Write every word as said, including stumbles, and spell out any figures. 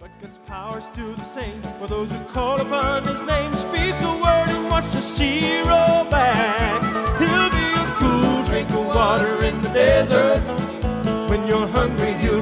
but God's power's still the same for those who call upon his name. Speak the word and watch the sea roll back. He'll be a cool drink of water in the desert. When you're hungry, he'll